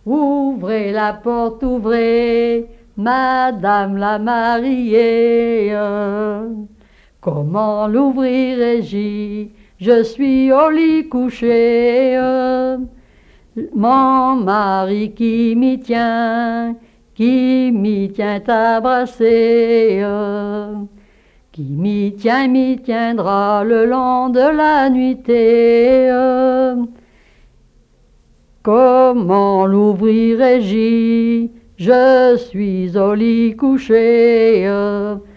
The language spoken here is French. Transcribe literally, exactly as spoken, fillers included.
Ouvrez la porte, ouvrez, Madame la mariée. Comment l'ouvrirai-je? Je suis au lit couché. Mon mari qui m'y tient, qui m'y tient abrassé, qui m'y tient, m'y tiendra le long de la nuitée. Comment l'ouvrirai-je? Je suis au lit couché.